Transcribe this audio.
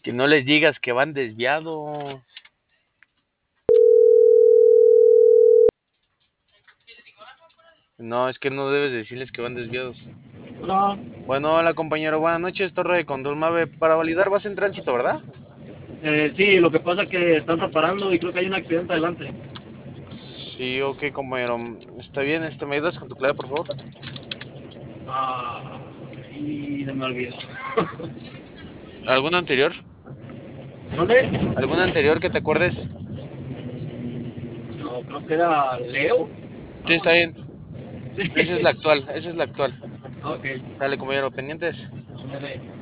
Que no les digas que van desviados. No, es que no debes decirles que van desviados. Hola, Bueno, hola compañero, buenas noches, Torre de Control Mave. Para validar vas en tránsito, ¿verdad? sí, lo que pasa es que están reparando y creo que hay un accidente adelante. Sí, ok, compañero. Está bien, ¿me ayudas con tu clave, por favor? Ah, y se me olvidó. ¿Alguna anterior? ¿Dónde? ¿Alguna anterior que te acuerdes? No, creo que era Leo. Sí, Algo está así. bien. Sí. Esa es la actual, esa es la actual. Ok. Dale, compañero, pendientes. Ándale.